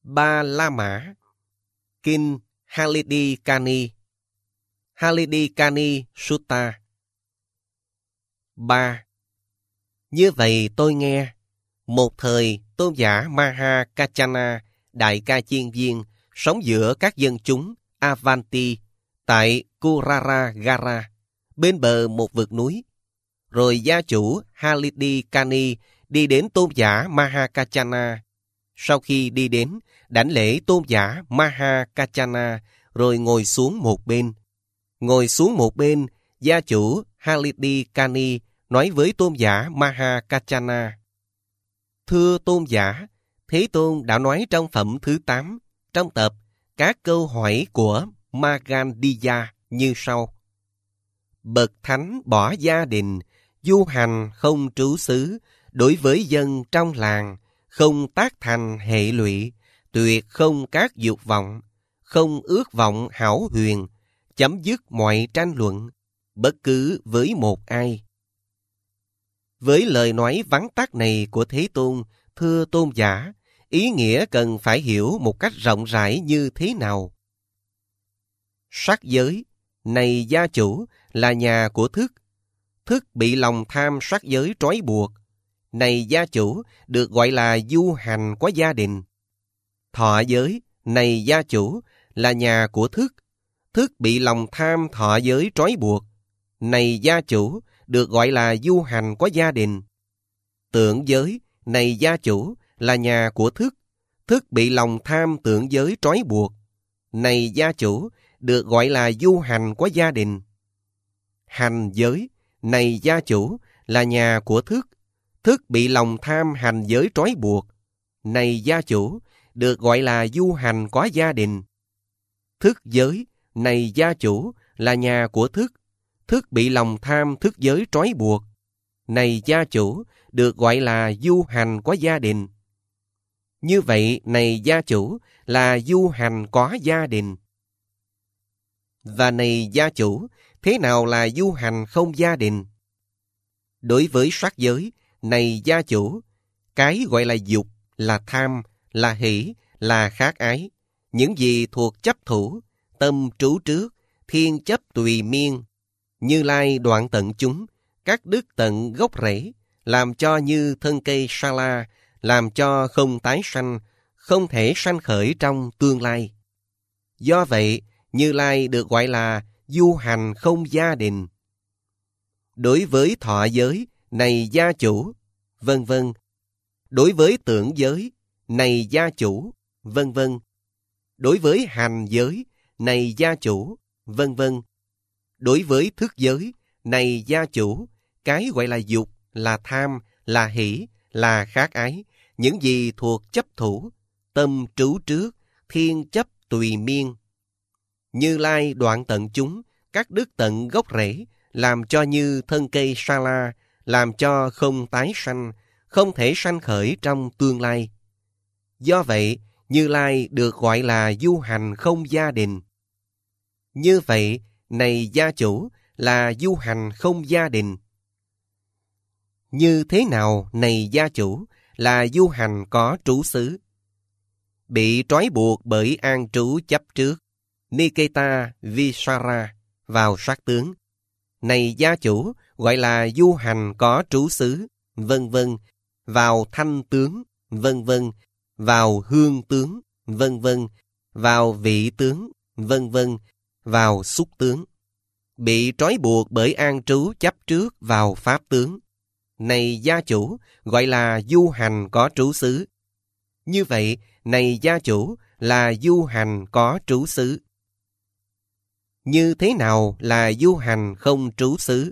Ba La Mã, Kinh Halidikani, Halidikani Sutta. 3. Như vậy tôi nghe, một thời tôn giả Maha Kachana, đại ca chiên viên, sống giữa các dân chúng Avanti tại Kuraragara, bên bờ một vực núi. Rồi gia chủ Halidikani đi đến tôn giả Maha Kachana. Sau khi đi đến, đảnh lễ tôn giả Maha Kachana, rồi ngồi xuống một bên. Ngồi xuống một bên, gia chủ Halidikani nói với tôn giả Maha Kachana: Thưa tôn giả, Thế Tôn đã nói trong phẩm thứ 8, trong tập các câu hỏi của Magandiya như sau: Bậc thánh bỏ gia đình, du hành không trú xứ, đối với dân trong làng, không tác thành hệ lụy, tuyệt không các dục vọng, không ước vọng hão huyền, chấm dứt mọi tranh luận, bất cứ với một ai. Với lời nói vắn tắt này của Thế Tôn, thưa tôn giả, ý nghĩa cần phải hiểu một cách rộng rãi như thế nào? Sắc giới, này gia chủ, là nhà của thức. Thức bị lòng tham sắc giới trói buộc. Này gia chủ, được gọi là du hành có gia đình. Thọ giới, này gia chủ, là nhà của thức. Thức bị lòng tham thọ giới trói buộc. Này gia chủ, được gọi là du hành có gia đình. Tưởng giới, này gia chủ, là nhà của thức. Thức bị lòng tham tưởng giới trói buộc. Này gia chủ, được gọi là du hành có gia đình. Hành giới, này gia chủ, là nhà của thức. Thức bị lòng tham hành giới trói buộc. Này gia chủ, được gọi là du hành có gia đình. Thức giới, này gia chủ, là nhà của thức. Thức bị lòng tham thức giới trói buộc. Này gia chủ, được gọi là du hành có gia đình. Như vậy, này gia chủ, là du hành có gia đình. Và này gia chủ, thế nào là du hành không gia đình? Đối với sắc giới, này gia chủ, cái gọi là dục, là tham, là hỷ, là khát ái, những gì thuộc chấp thủ, tâm trú trước, thiên chấp tùy miên, Như Lai đoạn tận chúng, các đức tận gốc rễ, làm cho như thân cây sa la, làm cho không tái sanh, không thể sanh khởi trong tương lai. Do vậy, Như Lai được gọi là du hành không gia đình. Đối với thọ giới, này gia chủ, vân vân. Đối với tưởng giới, này gia chủ, vân vân. Đối với hành giới, này gia chủ, vân vân. Đối với thức giới, này gia chủ, cái gọi là dục, là tham, là hỷ, là khát ái, những gì thuộc chấp thủ, tâm trú trước, thiên chấp tùy miên. Như Lai đoạn tận chúng, các đức tận gốc rễ, làm cho như thân cây sa la, làm cho không tái sanh, không thể sanh khởi trong tương lai. Do vậy, Như Lai được gọi là du hành không gia đình. Như vậy, này gia chủ, là du hành không gia đình. Như thế nào, này gia chủ, là du hành có trú xứ? Bị trói buộc bởi an trú chấp trước, Niketa Visara, vào sắc tướng. Này gia chủ, gọi là du hành có trú xứ, vân vân, vào thanh tướng, vân vân, vào hương tướng, vân vân, vào vị tướng, vân vân, vào xúc tướng. Bị trói buộc bởi an trú chấp trước vào pháp tướng. Này gia chủ, gọi là du hành có trú xứ. Như vậy, này gia chủ, là du hành có trú xứ. Như thế nào là du hành không trú xứ?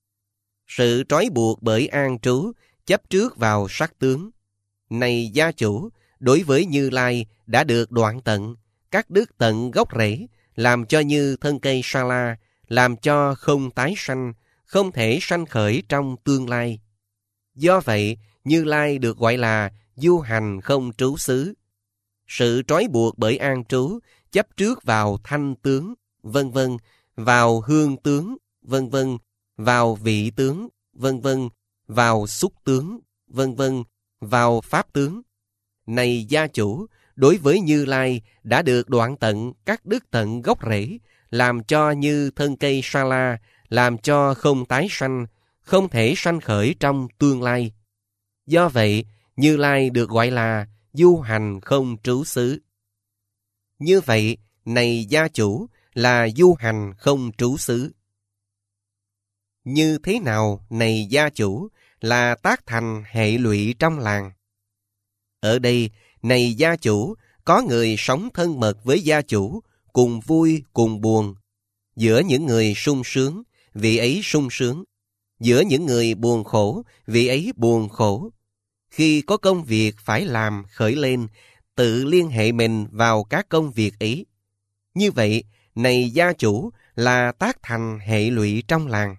Sự trói buộc bởi an trú, chấp trước vào sắc tướng. Này gia chủ, đối với Như Lai đã được đoạn tận, các đức tận gốc rễ, làm cho như thân cây sa la, làm cho không tái sanh, không thể sanh khởi trong tương lai. Do vậy, Như Lai được gọi là du hành không trú xứ. Sự trói buộc bởi an trú, chấp trước vào thanh tướng, vân vân, vào hương tướng, vân vân, vào vị tướng, vân vân, vào xúc tướng, vân vân, vào pháp tướng. Này gia chủ, đối với Như Lai đã được đoạn tận các đức tận gốc rễ, làm cho như thân cây sa la, làm cho không tái sanh, không thể sanh khởi trong tương lai. Do vậy, Như Lai được gọi là du hành không trú xứ. Như vậy, này gia chủ, là du hành không trú xứ. Như thế nào, này gia chủ, là tác thành hệ lụy trong làng? Ở đây, này gia chủ, có người sống thân mật với gia chủ, cùng vui cùng buồn. Giữa những người sung sướng, vị ấy sung sướng. Giữa những người buồn khổ, vị ấy buồn khổ. Khi có công việc phải làm khởi lên, tự liên hệ mình vào các công việc ấy. Như vậy, này gia chủ, là tác thành hệ lụy trong làng.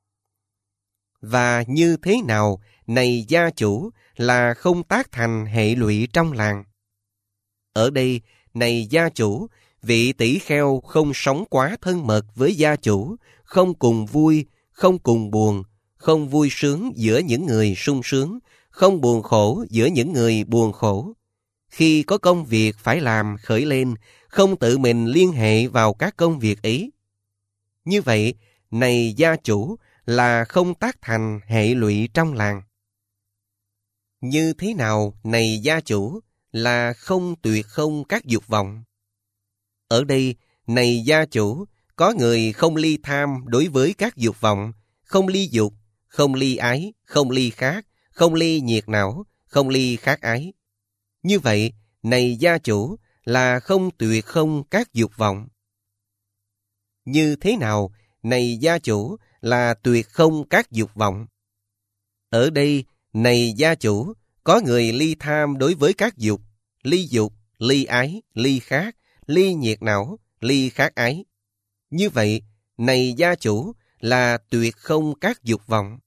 Và như thế nào, này gia chủ, là không tác thành hệ lụy trong làng? Ở đây, này gia chủ, vị tỷ kheo không sống quá thân mật với gia chủ, không cùng vui, không cùng buồn, không vui sướng giữa những người sung sướng, không buồn khổ giữa những người buồn khổ. Khi có công việc phải làm khởi lên, không tự mình liên hệ vào các công việc ấy. Như vậy, này gia chủ, là không tác thành hệ lụy trong làng. Như thế nào, này gia chủ, là không tuyệt không các dục vọng? Ở đây, này gia chủ, có người không ly tham đối với các dục vọng, không ly dục, không ly ái, không ly khác, không ly nhiệt não, không ly khác ái. Như vậy, này gia chủ, là không tuyệt không các dục vọng. Như thế nào, này gia chủ, là tuyệt không các dục vọng? Ở đây, này gia chủ, có người ly tham đối với các dục, ly ái, ly khác, ly nhiệt não, ly khác ái. Như vậy, này gia chủ, là tuyệt không các dục vọng.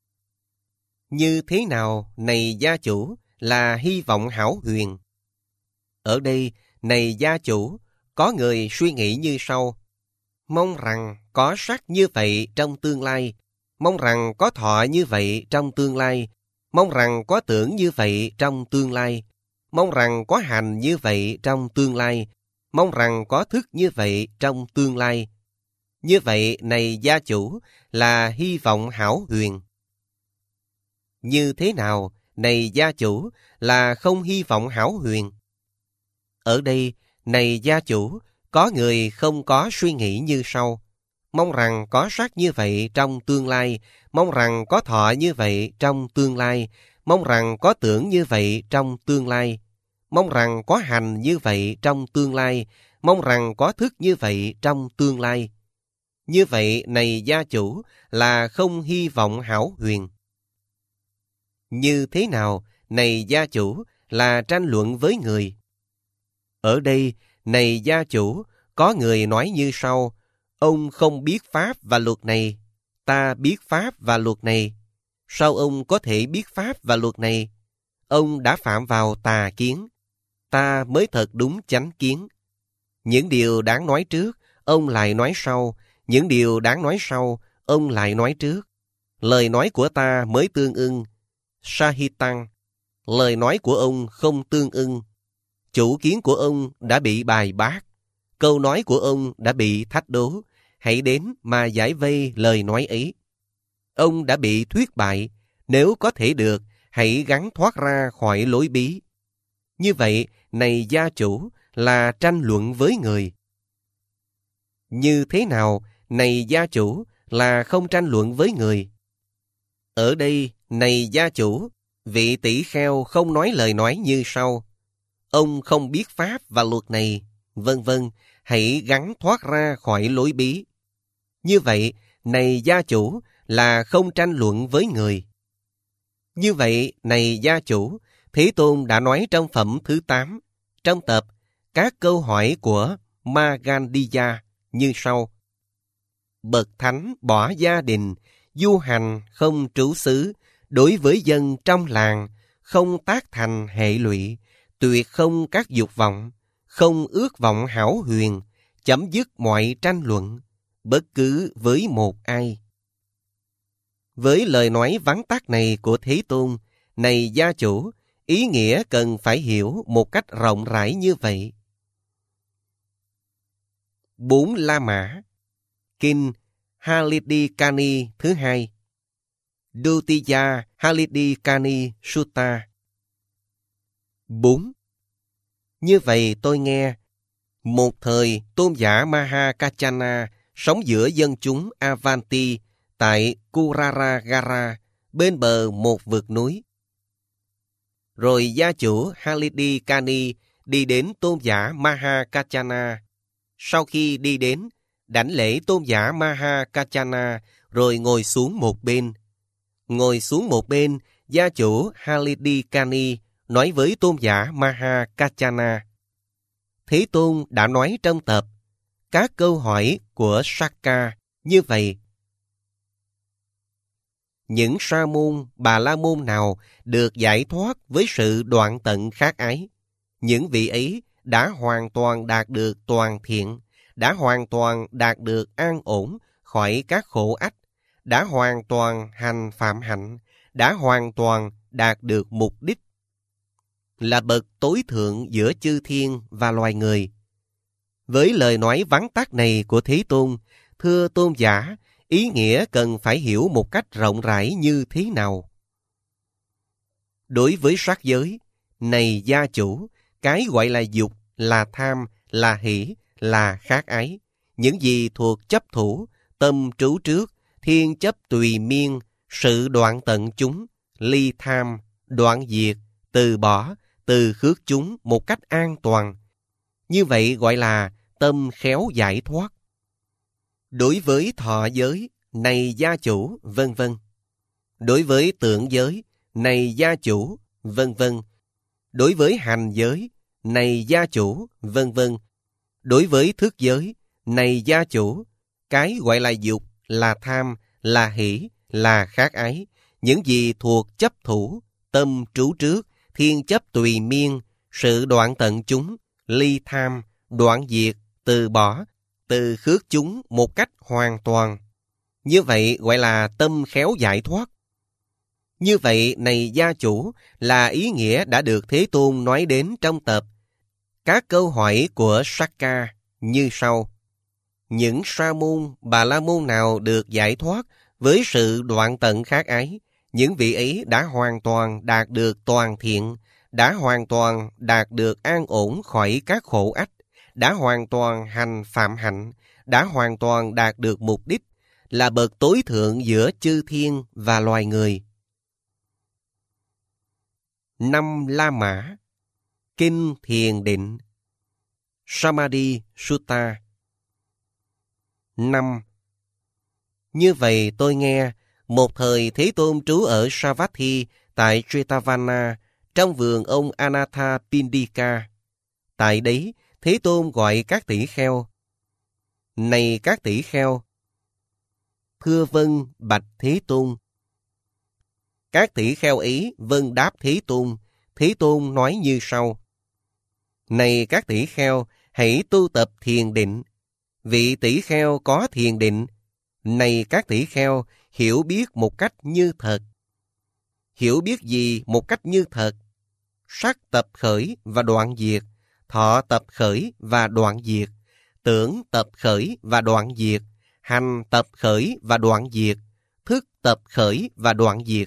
Như thế nào, này gia chủ, là hy vọng hão huyền? Ở đây, này gia chủ, có người suy nghĩ như sau: mong rằng có sắc như vậy trong tương lai, mong rằng có thọ như vậy trong tương lai, mong rằng có tưởng như vậy trong tương lai, mong rằng có hành như vậy trong tương lai, mong rằng có thức như vậy trong tương lai. Như vậy, này gia chủ, là hy vọng hão huyền. Như thế nào, này gia chủ, là không hy vọng hão huyền? Ở đây, này gia chủ, có người không có suy nghĩ như sau: mong rằng có sắc như vậy trong tương lai, mong rằng có thọ như vậy trong tương lai, mong rằng có tưởng như vậy trong tương lai, mong rằng có hành như vậy trong tương lai, mong rằng có thức như vậy trong tương lai. Như vậy, này gia chủ, là không hy vọng hão huyền. Như thế nào, này gia chủ, là tranh luận với người? Ở đây, này gia chủ, có người nói như sau: ông không biết pháp và luật này, ta biết pháp và luật này. Sao ông có thể biết pháp và luật này? Ông đã phạm vào tà kiến. Ta mới thật đúng chánh kiến. Những điều đáng nói trước, ông lại nói sau. Những điều đáng nói sau, ông lại nói trước. Lời nói của ta mới tương ưng. Sahitang, lời nói của ông không tương ưng. Chủ kiến của ông đã bị bài bác. Câu nói của ông đã bị thách đố. Hãy đến mà giải vây lời nói ấy. Ông đã bị thuyết bại. Nếu có thể được, hãy gắng thoát ra khỏi lối bí. Như vậy, này gia chủ, là tranh luận với người. Như thế nào, này gia chủ, là không tranh luận với người? Ở đây, này gia chủ, vị tỷ kheo không nói lời nói như sau: ông không biết pháp và luật này, vân vân, hãy gắng thoát ra khỏi lối bí. Như vậy, này gia chủ, là không tranh luận với người. Như vậy, này gia chủ, Thế Tôn đã nói trong phẩm thứ 8, trong tập các câu hỏi của Magandiya như sau: bậc thánh bỏ gia đình, du hành không trú xứ, đối với dân trong làng, không tác thành hệ lụy, tuyệt không các dục vọng, không ước vọng hão huyền, chấm dứt mọi tranh luận, bất cứ với một ai. Với lời nói vắn tắt này của Thế Tôn, này gia chủ, ý nghĩa cần phải hiểu một cách rộng rãi như vậy. 4 La Mã. Kinh Halidikani thứ 2. Dutiya Halidikani Sutta. 4. Như vậy tôi nghe, một thời tôn giả Mahakachana sống giữa dân chúng Avanti tại Kuraragara bên bờ một vực núi. Rồi gia chủ Halidikani đi đến tôn giả Mahakachana. Sau khi đi đến, đảnh lễ tôn giả Mahakachana rồi ngồi xuống một bên. Ngồi xuống một bên, gia chủ Halidikani nói với tôn giả Mahakachana. Thế Tôn đã nói trong tập các câu hỏi của Sakka như vậy. Những sa môn, bà la môn nào được giải thoát với sự đoạn tận khát ái? Những vị ấy đã hoàn toàn đạt được toàn thiện, đã hoàn toàn đạt được an ổn khỏi các khổ ách, đã hoàn toàn hành phạm hạnh, đã hoàn toàn đạt được mục đích, là bậc tối thượng giữa chư thiên và loài người. Với lời nói vắn tắt này của Thế Tôn, thưa tôn giả, ý nghĩa cần phải hiểu một cách rộng rãi như thế nào? Đối với sắc giới, này gia chủ, cái gọi là dục, là tham, là hỷ, là khát ái. Những gì thuộc chấp thủ, tâm trú trước, thiên chấp tùy miên, sự đoạn tận chúng, ly tham, đoạn diệt, từ bỏ, từ khước chúng một cách an toàn. Như vậy gọi là tâm khéo giải thoát. Đối với thọ giới, này gia chủ, vân vân. Đối với tưởng giới, này gia chủ, vân vân. Đối với hành giới, này gia chủ, vân vân. Đối với thức giới, này gia chủ, cái gọi là dục, là tham, là hỷ, là khát ái. Những gì thuộc chấp thủ, tâm trú trước, thiên chấp tùy miên, sự đoạn tận chúng, ly tham, đoạn diệt, từ bỏ, từ khước chúng một cách hoàn toàn. Như vậy gọi là tâm khéo giải thoát. Như vậy, này gia chủ, là ý nghĩa đã được Thế Tôn nói đến trong tập các câu hỏi của Sakka như sau. Những sa môn, bà la môn nào được giải thoát với sự đoạn tận khát ái? Những vị ấy đã hoàn toàn đạt được toàn thiện, đã hoàn toàn đạt được an ổn khỏi các khổ ách, đã hoàn toàn hành phạm hạnh, đã hoàn toàn đạt được mục đích, là bậc tối thượng giữa chư thiên và loài người. 5 La Mã. Kinh Thiền Định. Samadhi Sutta. 5. Như vậy tôi nghe, một thời Thế Tôn trú ở Savatthi tại Jetavana, trong vườn ông Anathapindika. Tại đấy, Thế Tôn gọi các tỷ kheo. Này các tỷ kheo! Thưa vâng, bạch Thế Tôn. Các tỷ kheo ấy vâng đáp Thế Tôn. Thế Tôn nói như sau. Này các tỷ kheo, hãy tu tập thiền định. Vị tỷ kheo có thiền định. Này các tỷ kheo, hiểu biết một cách như thật. Hiểu biết gì một cách như thật? Sắc tập khởi và đoạn diệt, thọ tập khởi và đoạn diệt, tưởng tập khởi và đoạn diệt, hành tập khởi và đoạn diệt, thức tập khởi và đoạn diệt.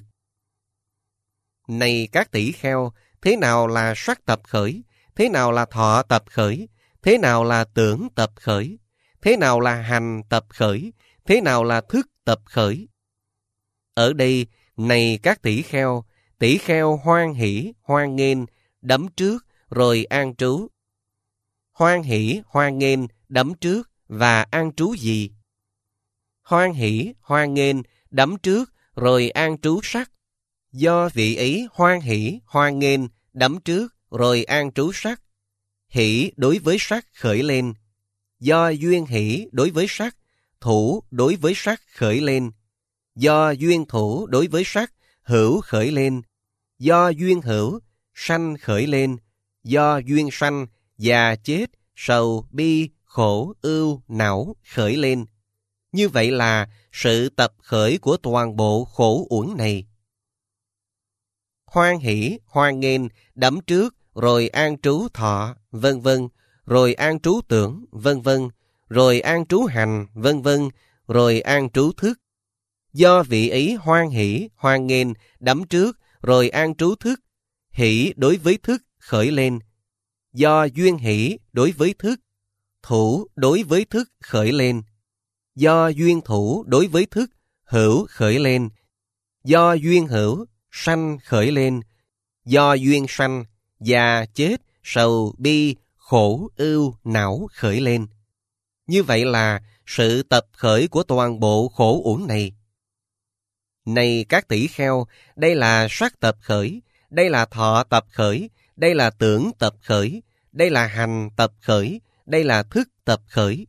Này các tỷ kheo, thế nào là sắc tập khởi? Thế nào là thọ tập khởi? Thế nào là tưởng tập khởi? Thế nào là hành tập khởi? Thế nào là thức tập khởi? Ở đây, này các tỷ kheo hoan hỷ, hoan nghênh, đấm trước, rồi an trú. Hoan hỷ, hoan nghênh, đấm trước và an trú gì? Hoan hỷ, hoan nghênh, đấm trước, rồi an trú sắc. Do vị ấy hoan hỷ, hoan nghênh, đấm trước, rồi an trú sắc. Hỷ đối với sắc khởi lên. Do duyên hỷ đối với sắc, thủ đối với sắc khởi lên. Do duyên thủ đối với sắc, hữu khởi lên. Do duyên hữu, sanh khởi lên. Do duyên sanh, già chết, sầu, bi, khổ, ưu, não khởi lên. Như vậy là sự tập khởi của toàn bộ khổ uẩn này. hoan hỷ, hoan nghênh, đắm trước, rồi an trú thọ, vân vân, rồi an trú tưởng, vân vân, rồi an trú hành, vân vân, rồi an trú thức. Do vị ý hoan hỷ, hoan nghênh, đắm trước, rồi an trú thức, hỷ đối với thức khởi lên. Do duyên hỷ đối với thức, thủ đối với thức khởi lên. Do duyên thủ đối với thức, hữu khởi lên. Do duyên hữu, sanh khởi lên. Do duyên sanh, già, chết, sầu, bi, khổ, ưu, não khởi lên. Như vậy là sự tập khởi của toàn bộ khổ uẩn này. Này các tỷ kheo, đây là sắc tập khởi, đây là thọ tập khởi, đây là tưởng tập khởi, đây là hành tập khởi, đây là thức tập khởi.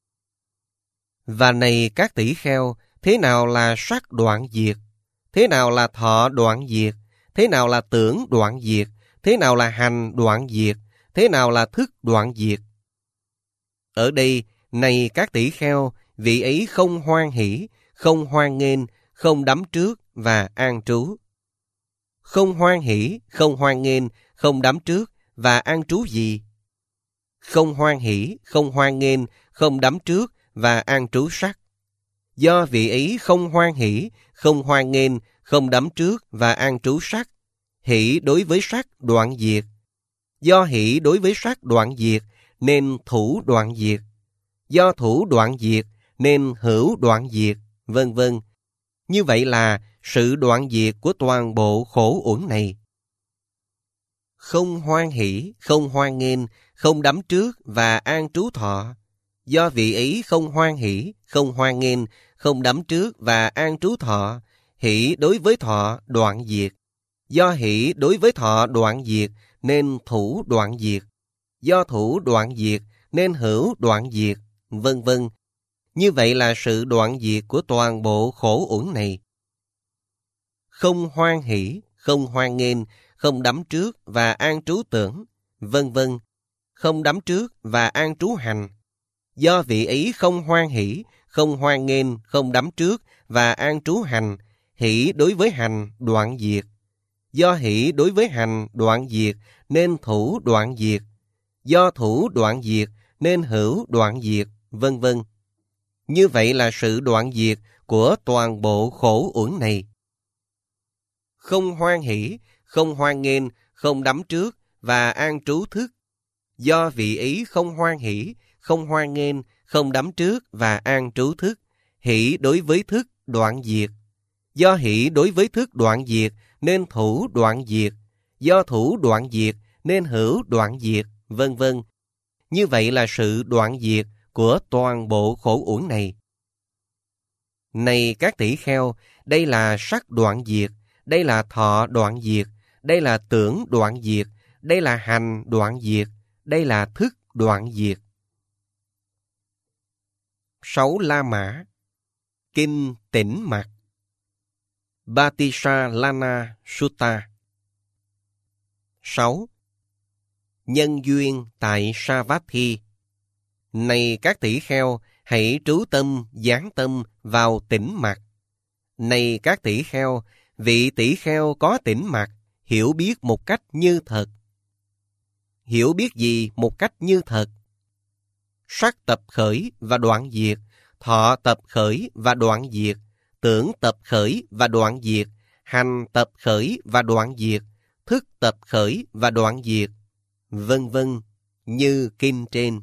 Và này các tỷ kheo, thế nào là sắc đoạn diệt? Thế nào là thọ đoạn diệt? Thế nào là tưởng đoạn diệt? Thế nào là hành đoạn diệt? Thế nào là thức đoạn diệt? Ở đây, này các tỷ kheo, vị ấy không hoan hỷ, không hoan nghênh, không đắm trước và an trú. Không hoan hỷ, không hoan nghênh, không đắm trước và an trú gì? Không hoan hỷ, không hoan nghênh, không đắm trước và an trú sắc. Do vị ấy không hoan hỷ, không hoan nghênh, không đắm trước và an trú sắc, hỷ đối với sắc đoạn diệt. Do hỷ đối với sắc đoạn diệt nên thủ đoạn diệt. Do thủ đoạn diệt nên hữu đoạn diệt, vân vân. Như vậy là sự đoạn diệt của toàn bộ khổ uẩn này. Không hoan hỷ, không hoan nghênh, không đắm trước và an trú thọ. Do vị ý không hoan hỷ, không hoan nghênh, không đắm trước và an trú thọ, hỷ đối với thọ đoạn diệt. Do hỷ đối với thọ đoạn diệt nên thủ đoạn diệt. Do thủ đoạn diệt nên hữu đoạn diệt, vân vân. Như vậy là sự đoạn diệt của toàn bộ khổ uẩn này. Không hoan hỷ, không hoan nghênh, không đắm trước và an trú tưởng, vân vân. Không đắm trước và an trú hành. Do vị ý không hoan hỷ, không hoan nghênh, không đắm trước và an trú hành, hỷ đối với hành đoạn diệt. Do hỷ đối với hành đoạn diệt nên thủ đoạn diệt. Do thủ đoạn diệt nên hữu đoạn diệt, vân vân. Như vậy là sự đoạn diệt của toàn bộ khổ uẩn này. Không hoan hỷ, không hoan nghênh, không đắm trước và an trú thức. Do vị ý không hoan hỷ, không hoan nghênh, không đắm trước và an trú thức, hỷ đối với thức đoạn diệt. Do hỷ đối với thức đoạn diệt nên thủ đoạn diệt. Do thủ đoạn diệt nên hữu đoạn diệt, vân vân. Như vậy là sự đoạn diệt của toàn bộ khổ uẩn này. Này các tỷ kheo, đây là sắc đoạn diệt, đây là thọ đoạn diệt, đây là tưởng đoạn diệt, đây là hành đoạn diệt, đây là thức đoạn diệt. 6 La Mã. Kinh Tĩnh Mặc. Bhattisalana Sutta. 6. Nhân duyên tại Savatthi. Này các tỷ kheo, hãy trú tâm, dán tâm vào tĩnh mặc. Này các tỷ kheo, vị tỷ kheo có tĩnh mặc, hiểu biết một cách như thật. Hiểu biết gì một cách như thật? Sắc tập khởi và đoạn diệt, thọ tập khởi và đoạn diệt, tưởng tập khởi và đoạn diệt, hành tập khởi và đoạn diệt, thức tập khởi và đoạn diệt, vân vân, như kinh trên.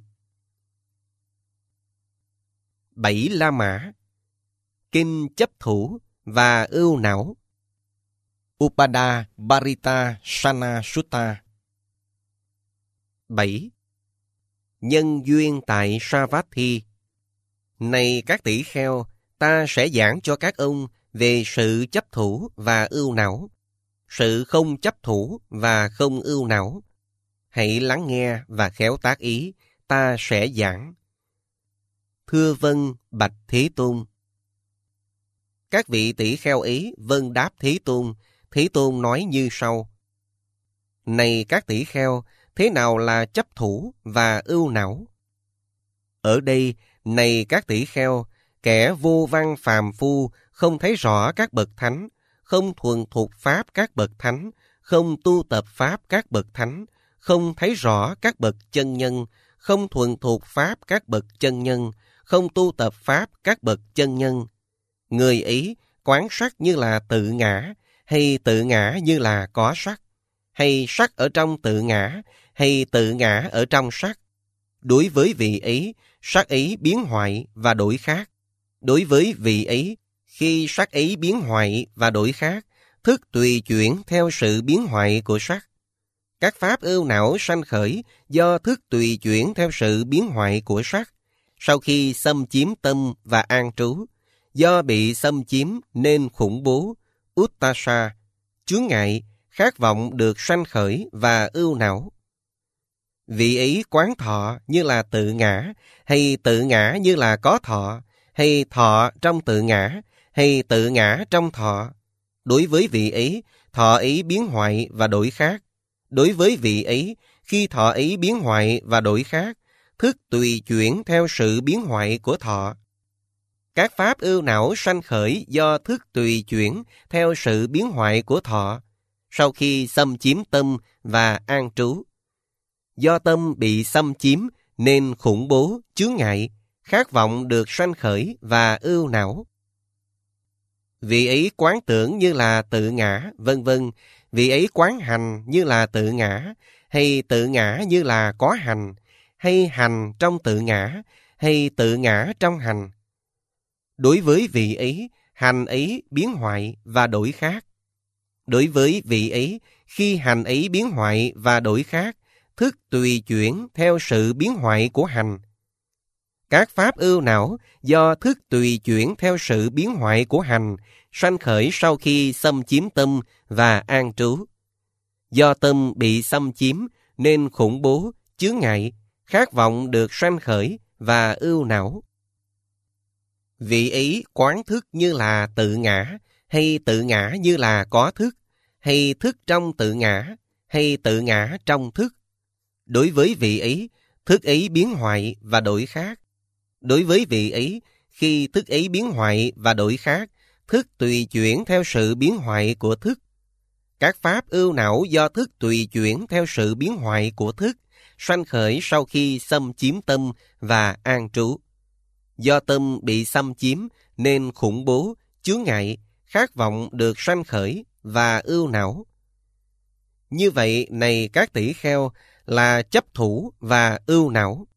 7 La Mã. Kinh chấp thủ và ưu não. Upada Parita Sana Sutta. 7. Nhân duyên tại Savatthi. Này các tỷ kheo, ta sẽ giảng cho các ông về sự chấp thủ và ưu não, sự không chấp thủ và không ưu não. Hãy lắng nghe và khéo tác ý, ta sẽ giảng. Thưa vâng, bạch Thế Tôn. Các vị tỷ kheo ấy vâng đáp Thế Tôn. Thế Tôn nói như sau. Này các tỷ kheo, thế nào là chấp thủ và ưu não? Ở đây, này các tỷ kheo, kẻ vô văn phàm phu không thấy rõ các bậc thánh, không thuần thục pháp các bậc thánh, không tu tập pháp các bậc thánh, không thấy rõ các bậc chân nhân, không thuần thuộc pháp các bậc chân nhân, không tu tập pháp các bậc chân nhân. Người ấy quán sắc như là tự ngã, hay tự ngã như là có sắc, hay sắc ở trong tự ngã, hay tự ngã ở trong sắc. Đối với vị ấy, sắc ấy biến hoại và đổi khác. Đối với vị ấy, khi sắc ấy biến hoại và đổi khác, thức tùy chuyển theo sự biến hoại của sắc. Các pháp ưu não sanh khởi do thức tùy chuyển theo sự biến hoại của sắc. Sau khi xâm chiếm tâm và an trú, do bị xâm chiếm nên khủng bố, uttasa, chướng ngại, khát vọng được sanh khởi và ưu não. Vị ấy quán thọ như là tự ngã, hay tự ngã như là có thọ, hay thọ trong tự ngã, hay tự ngã trong thọ. Đối với vị ấy, thọ ấy biến hoại và đổi khác. Đối với vị ấy, khi thọ ấy biến hoại và đổi khác, thức tùy chuyển theo sự biến hoại của thọ. Các pháp ưu não sanh khởi do thức tùy chuyển theo sự biến hoại của thọ, sau khi xâm chiếm tâm và an trú. Do tâm bị xâm chiếm nên khủng bố, chướng ngại, khát vọng được sanh khởi và ưu não. Vị ấy quán tưởng như là tự ngã, vân vân. Vị ấy quán hành như là tự ngã, hay tự ngã như là có hành, hay hành trong tự ngã, hay tự ngã trong hành. Đối với vị ấy, hành ấy biến hoại và đổi khác. Đối với vị ấy, khi hành ấy biến hoại và đổi khác, thức tùy chuyển theo sự biến hoại của hành. Các pháp ưu não do thức tùy chuyển theo sự biến hoại của hành sanh khởi sau khi xâm chiếm tâm và an trú. Do tâm bị xâm chiếm nên khủng bố, chướng ngại, khát vọng được sanh khởi và ưu não. Vị ấy quán thức như là tự ngã, hay tự ngã như là có thức, hay thức trong tự ngã, hay tự ngã trong thức. Đối với vị ấy, thức ấy biến hoại và đổi khác. Đối với vị ấy, khi thức ấy biến hoại và đổi khác, thức tùy chuyển theo sự biến hoại của thức. Các pháp ưu não do thức tùy chuyển theo sự biến hoại của thức, sanh khởi sau khi xâm chiếm tâm và an trú. Do tâm bị xâm chiếm nên khủng bố, chướng ngại, khát vọng được sanh khởi và ưu não. Như vậy, này các tỷ kheo, là chấp thủ và ưu não.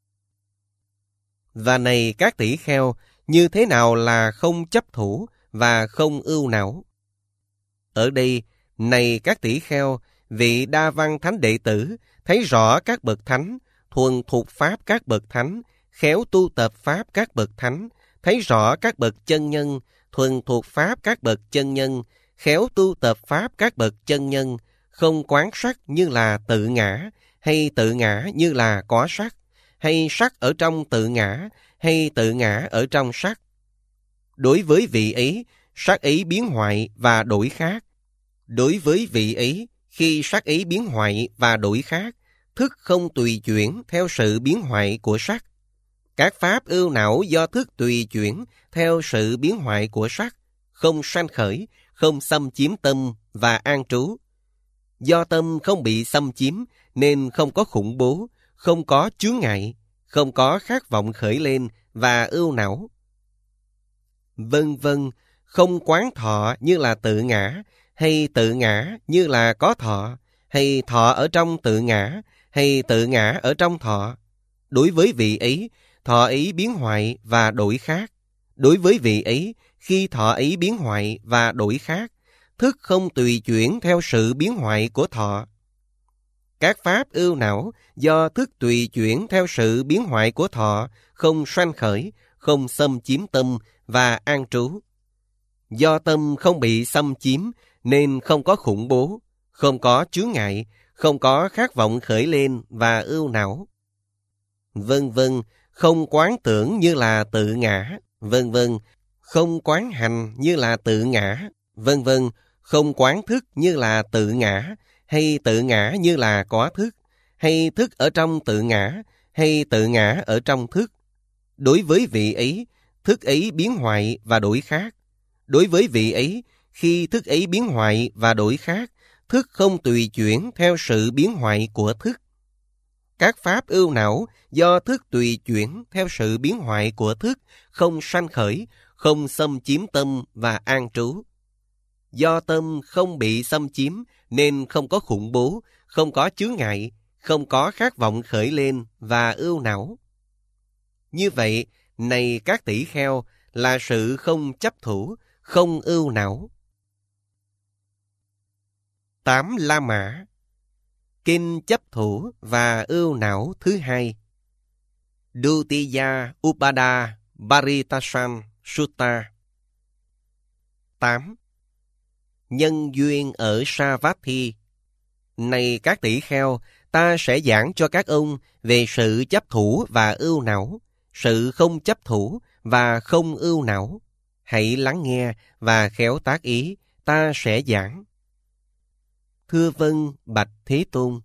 Và này các tỷ kheo, như thế nào là không chấp thủ và không ưu não? Ở đây, này các tỷ kheo, vị Đa Văn Thánh Đệ tử thấy rõ các bậc thánh, thuần thuộc pháp các bậc thánh, khéo tu tập pháp các bậc thánh, thấy rõ các bậc chân nhân, thuần thuộc pháp các bậc chân nhân, khéo tu tập pháp các bậc chân nhân, không quán sắc như là tự ngã, hay tự ngã như là có sắc, hay sắc ở trong tự ngã, hay tự ngã ở trong sắc. Đối với vị ấy, sắc ấy biến hoại và đổi khác. Đối với vị ấy, khi sắc ấy biến hoại và đổi khác, thức không tùy chuyển theo sự biến hoại của sắc. Các pháp ưu não do thức tùy chuyển theo sự biến hoại của sắc, không sanh khởi, không xâm chiếm tâm và an trú. Do tâm không bị xâm chiếm nên không có khủng bố, không có chướng ngại, không có khát vọng khởi lên và ưu não. Vân vân, không quán thọ như là tự ngã, hay tự ngã như là có thọ, hay thọ ở trong tự ngã, hay tự ngã ở trong thọ. Đối với vị ấy, thọ ấy biến hoại và đổi khác. Đối với vị ấy, khi thọ ấy biến hoại và đổi khác, thức không tùy chuyển theo sự biến hoại của thọ. Các pháp ưu não do thức tùy chuyển theo sự biến hoại của thọ, không sanh khởi, không xâm chiếm tâm và an trú. Do tâm không bị xâm chiếm nên không có khủng bố, không có chướng ngại, không có khát vọng khởi lên và ưu não. Vân vân, không quán tưởng như là tự ngã, vân vân, không quán hành như là tự ngã, vân vân, không quán thức như là tự ngã, hay tự ngã như là có thức, hay thức ở trong tự ngã, hay tự ngã ở trong thức. Đối với vị ấy, thức ấy biến hoại và đổi khác. Đối với vị ấy, khi thức ấy biến hoại và đổi khác, Thức không tùy chuyển theo sự biến hoại của thức. Các pháp ưu não do thức tùy chuyển theo sự biến hoại của thức, không sanh khởi, không xâm chiếm tâm và an trú. Do tâm không bị xâm chiếm nên không có khủng bố, không có chướng ngại, không có khát vọng khởi lên và ưu não. Như vậy, này các tỷ kheo, là sự không chấp thủ, không ưu não. 8 La Mã. Kinh chấp thủ và ưu não thứ hai. Dutiya Upada Paritasan Sutta. 8. Nhân duyên ở Savatthi. Này các tỷ kheo, ta sẽ giảng cho các ông về sự chấp thủ và ưu não, sự không chấp thủ và không ưu não. Hãy lắng nghe và khéo tác ý, ta sẽ giảng. Thưa vâng, bạch Thế Tôn.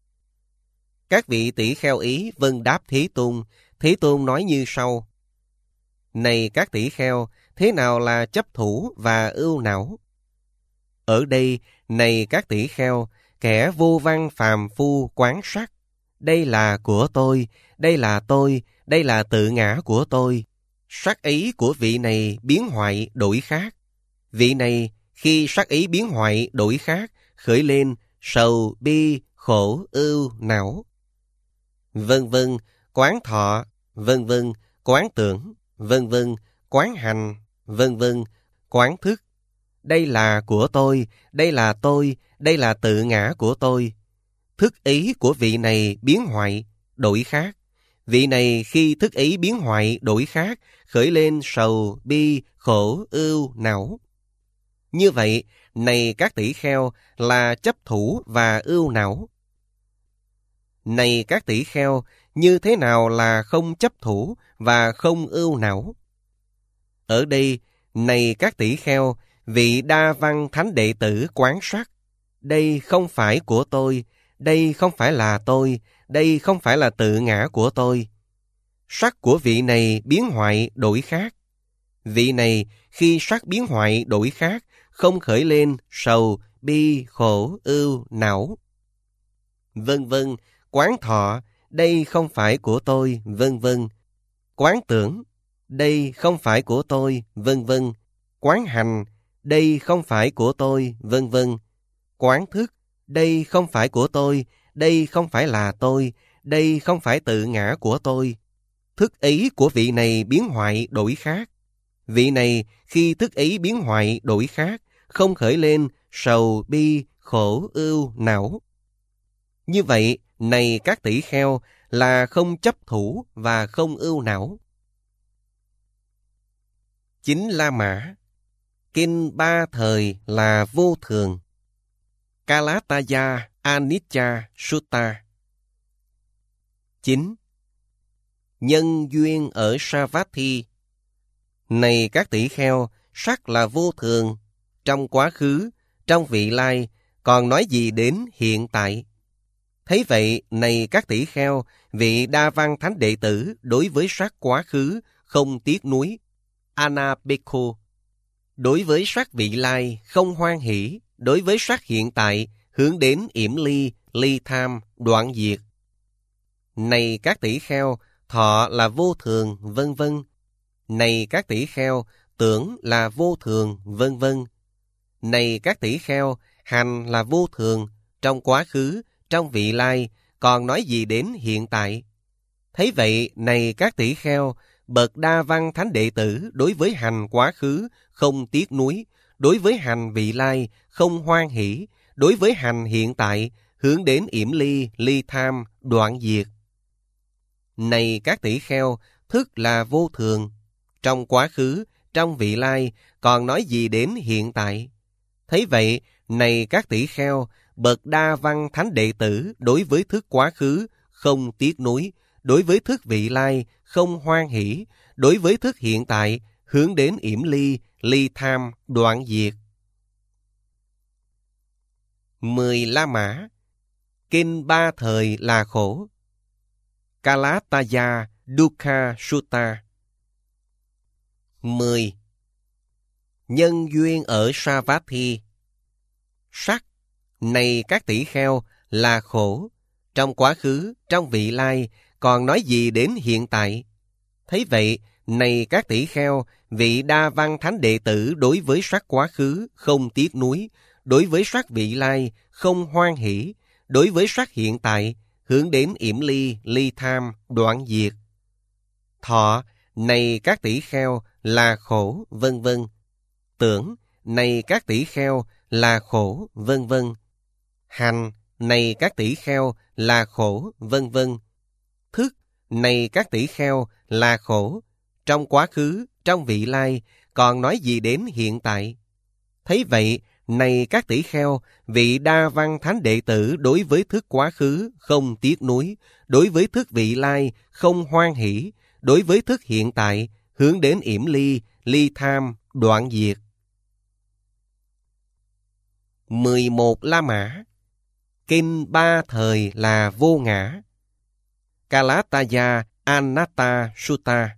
Các vị tỷ kheo ý vâng đáp Thế Tôn. Thế Tôn nói như sau. Này các tỷ kheo, thế nào là chấp thủ và ưu não? Ở đây, này các tỷ kheo, kẻ vô văn phàm phu quán sắc. Đây là của tôi, đây là tôi, đây là tự ngã của tôi. Sắc ý của vị này biến hoại đổi khác. Vị này khi sắc ý biến hoại đổi khác, khởi lên sầu, bi, khổ, ưu, não. Vân vân, quán thọ, vân vân, quán tưởng, vân vân, quán hành, vân vân, quán thức. Đây là của tôi, đây là tôi, đây là tự ngã của tôi. Thức ý của vị này biến hoại, đổi khác. Vị này khi thức ý biến hoại, đổi khác, khởi lên sầu, bi, khổ, ưu, não. Như vậy, này các tỷ kheo, là chấp thủ và ưu não. Này các tỷ kheo, như thế nào là không chấp thủ và không ưu não? Ở đây, này các tỷ kheo, vị đa văn thánh đệ tử quán sắc. Đây không phải của tôi, đây không phải là tôi, đây không phải là tự ngã của tôi. Sắc của vị này biến hoại đổi khác. Vị này khi sắc biến hoại đổi khác, không khởi lên sầu, bi, khổ, ưu, não. Vân vân, quán thọ, đây không phải của tôi, vân vân. Quán tưởng, đây không phải của tôi, vân vân. Quán hành, đây không phải của tôi, vân vân. Quán thức, đây không phải của tôi, đây không phải là tôi, đây không phải tự ngã của tôi. Thức ý của vị này biến hoại đổi khác. Vị này khi thức ý biến hoại đổi khác, không khởi lên sầu, bi, khổ, ưu, não. Như vậy, này các tỷ kheo, là không chấp thủ và không ưu não. 9 La Mã. Kinh ba thời là vô thường. Kalataya Anicca Sutta. 9. Nhân duyên ở Savatthi. Này các tỷ kheo, sắc là vô thường, trong quá khứ, trong vị lai, còn nói gì đến hiện tại? Thấy vậy, này các tỷ kheo, vị đa văn thánh đệ tử đối với sắc quá khứ không tiếc nuối. Anapekho. Đối với sắc vị lai không hoan hỷ, đối với sắc hiện tại hướng đến yểm ly, ly tham, đoạn diệt. Này các tỷ kheo, thọ là vô thường, vân vân. Này các tỷ kheo, tưởng là vô thường, vân vân. Này các tỷ kheo, hành là vô thường, trong quá khứ, trong vị lai, còn nói gì đến hiện tại? Thấy vậy, này các tỷ kheo, bậc đa văn thánh đệ tử đối với hành quá khứ không tiếc nuối, đối với hành vị lai không hoan hỷ, đối với hành hiện tại hướng đến yểm ly, ly tham, đoạn diệt. Này các tỷ kheo, thức là vô thường, trong quá khứ, trong vị lai, còn nói gì đến hiện tại? Thấy vậy, này các tỷ kheo, bậc đa văn thánh đệ tử đối với thức quá khứ không tiếc nuối, đối với thức vị lai không hoan hỷ, đối với thức hiện tại hướng đến yểm ly, ly tham, đoạn diệt. 10 La Mã. Kinh ba thời là khổ. Kalataya Dukkha Sutta. 10. Nhân duyên ở Savatthi. Sắc, này các tỷ kheo, là khổ, trong quá khứ, trong vị lai, còn nói gì đến hiện tại? Thấy vậy, này các tỷ kheo, vị đa văn thánh đệ tử đối với sắc quá khứ không tiếc nuối, đối với sắc vị lai không hoan hỷ, đối với sắc hiện tại hướng đến yểm ly, ly tham, đoạn diệt. Thọ, này các tỷ kheo, là khổ, vân vân. Tưởng, này các tỷ kheo, là khổ, vân vân. Hành, này các tỷ kheo, là khổ, vân vân. Thức, này các tỷ kheo, là khổ, trong quá khứ, trong vị lai, còn nói gì đến hiện tại? Thấy vậy, này các tỷ kheo, vị đa văn thánh đệ tử đối với thức quá khứ không tiếc nuối, đối với thức vị lai không hoan hỷ, đối với thức hiện tại hướng đến yểm ly, ly tham, đoạn diệt. 11 La Mã. Kinh ba thời là vô ngã. Kalataya Anatta Sutta.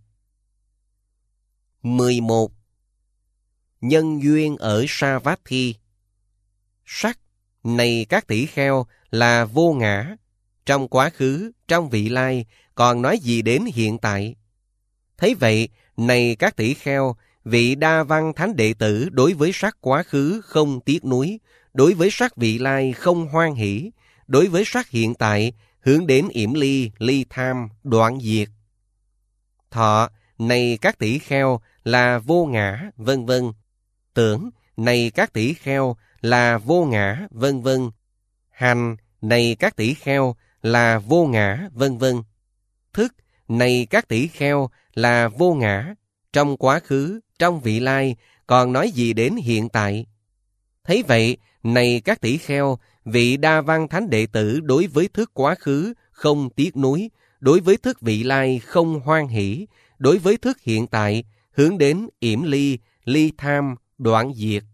11. Nhân duyên ở Savatthi. Sắc, này các tỷ kheo, là vô ngã, trong quá khứ, trong vị lai, còn nói gì đến hiện tại? Thấy vậy, này các tỷ kheo, vị đa văn thánh đệ tử đối với sắc quá khứ không tiếc nuối, đối với sắc vị lai không hoan hỷ, đối với sắc hiện tại hướng đến yểm ly, ly tham, đoạn diệt. Thọ, này các tỷ kheo, là vô ngã, vân vân. Tưởng, này các tỷ kheo, là vô ngã, vân vân. Hành, này các tỷ kheo, là vô ngã, vân vân. Thức, này các tỷ kheo, là vô ngã, trong quá khứ, trong vị lai, còn nói gì đến hiện tại? Thấy vậy, này các tỷ kheo, vị đa văn thánh đệ tử đối với thức quá khứ không tiếc nuối, đối với thức vị lai không hoan hỷ, đối với thức hiện tại hướng đến yểm ly, ly tham, đoạn diệt.